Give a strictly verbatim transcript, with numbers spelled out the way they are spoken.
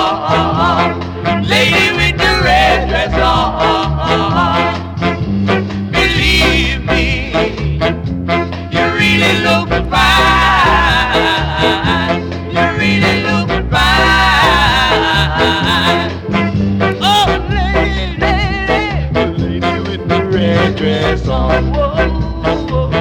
on. Lady with the red dress on. Believe me, you really look fine. You really look fine. Oh, lady, lady, lady with the red dress on. Whoa, whoa.